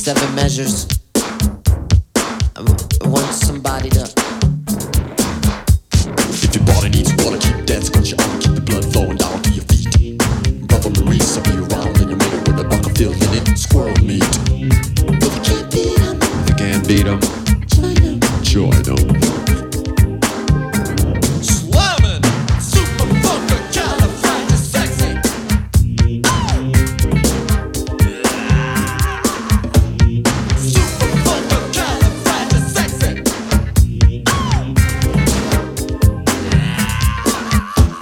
seven measures. I want somebody to. If your body needs water, keep dancing, cause your arm keep the blood flowing down to your feet. Brother Maurice, I'll be around and you make it with a buck of feeling it. Squirrel meat. If you can't beat 'em, If you can't beat 'em, join 'em.